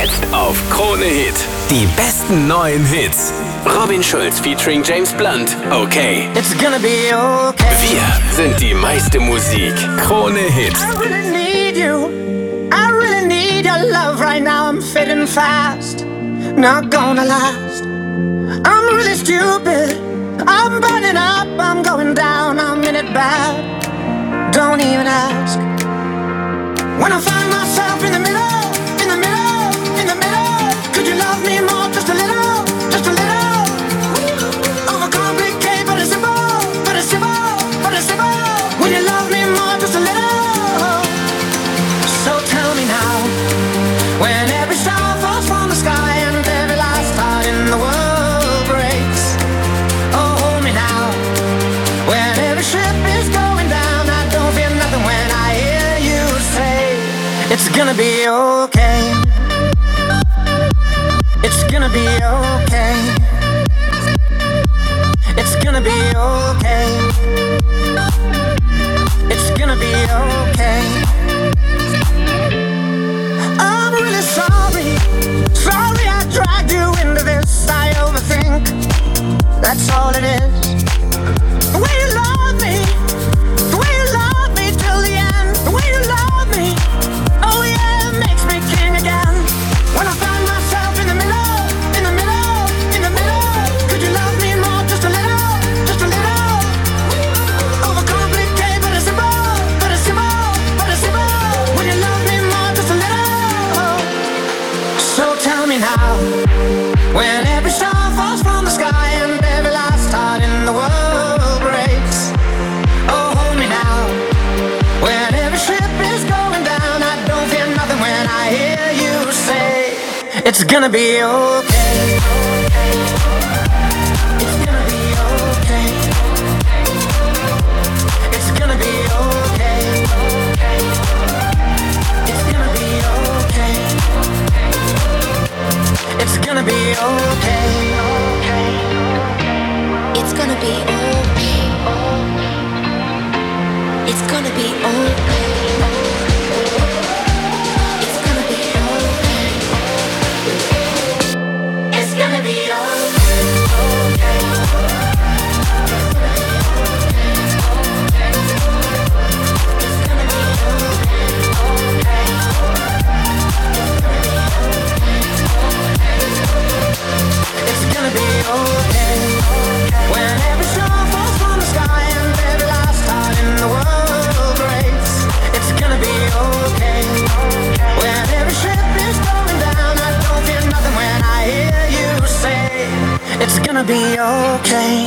Jetzt auf Krone Hit. Die besten neuen Hits. Robin Schulz featuring James Blunt. Okay. It's gonna be okay. Wir sind die meiste Musik. Krone Hit. I really need you. I really need your love right now. I'm fading fast. Not gonna last. I'm really stupid. I'm burning up. I'm going down. I'm in it bad. Don't even ask. When I find myself in the middle, in the middle, in the middle, could you love me more, just a little, just a little? Overcomplicate, but it's simple, but it's simple, but it's simple. Will you love me more, just a little? So tell me now, when every star falls from the sky and every last heart in the world breaks. Oh, hold me now, when every ship is going down, I don't feel nothing when I hear you say, it's gonna be okay. It's gonna be okay. It's gonna be okay. It's gonna be okay. I'm really sorry. Sorry I dragged you into this. I overthink. That's all it is. The way you love me. The way you love me till the end. The way you love me. Oh yeah, it makes me king again. When I find myself in the middle, in the middle, in the middle, could you love me more, just a little, just a little? Overcomplicate, but it's simple, but it's simple, but it's simple. Will you love me more, just a little? So tell me now, when every star falls from the sky and every last heart in the world breaks. Oh, hold me now, when every ship is going down, I don't feel nothing when I hear you say, it's gonna be okay. It's gonna be okay. It's gonna be okay. It's gonna be okay. It's gonna be okay. It's gonna be okay. It's gonna be okay. It's gonna be okay. It's gonna be It's gonna be okay. When every star falls from the sky and every last heart in the world breaks. It's gonna be okay. When every ship is going down, I don't feel nothing when I hear you say, it's gonna be okay.